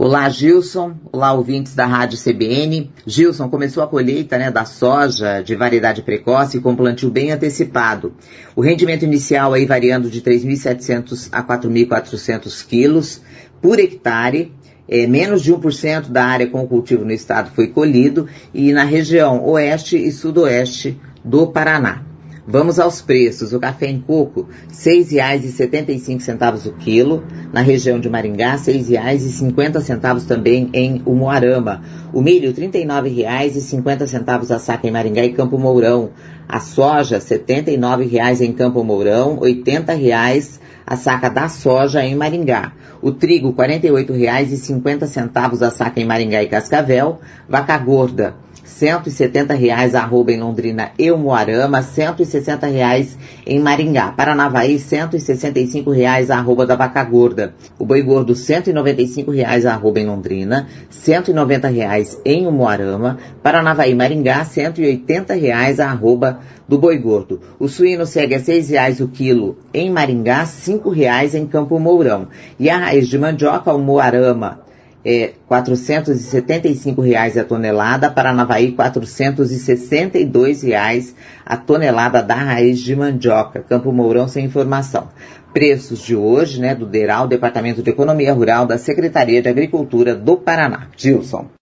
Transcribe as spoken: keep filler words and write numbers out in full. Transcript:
Olá, Gilson. Olá, ouvintes da Rádio C B N. Gilson, começou a colheita, né, da soja de variedade precoce com plantio bem antecipado. O rendimento inicial aí variando de três mil e setecentos a quatro mil e quatrocentos quilos por hectare. É, menos de um por cento da área com cultivo no estado foi colhido e na região oeste e sudoeste do Paraná. Vamos aos preços. O café em coco, seis reais e setenta e cinco centavos o quilo. Na região de Maringá, seis reais e cinquenta centavos também em Umuarama. O milho, trinta e nove reais e cinquenta centavos a saca em Maringá e Campo Mourão. A soja, setenta e nove reais em Campo Mourão, oitenta reais a saca da soja em Maringá. O trigo, quarenta e oito reais e cinquenta centavos a saca em Maringá e Cascavel. Vaca gorda, cento e setenta reais a arroba em Londrina e Umuarama, cento e sessenta reais em Maringá. Paranavaí, cento e sessenta e cinco reais a arroba da vaca gorda. O boi gordo, cento e noventa e cinco reais a arroba em Londrina, cento e noventa reais em Umuarama. Paranavaí, Maringá, cento e oitenta reais a arroba do boi gordo. O suíno segue a seis reais o quilo em Maringá, cinco reais em Campo Mourão. E a raiz de mandioca, Umuarama, é quatrocentos e setenta e cinco reais a tonelada, Paranavaí quatrocentos e sessenta e dois reais a tonelada da raiz de mandioca. Campo Mourão sem informação. Preços de hoje, né, do DERAL, Departamento de Economia Rural da Secretaria de Agricultura do Paraná. Gilson.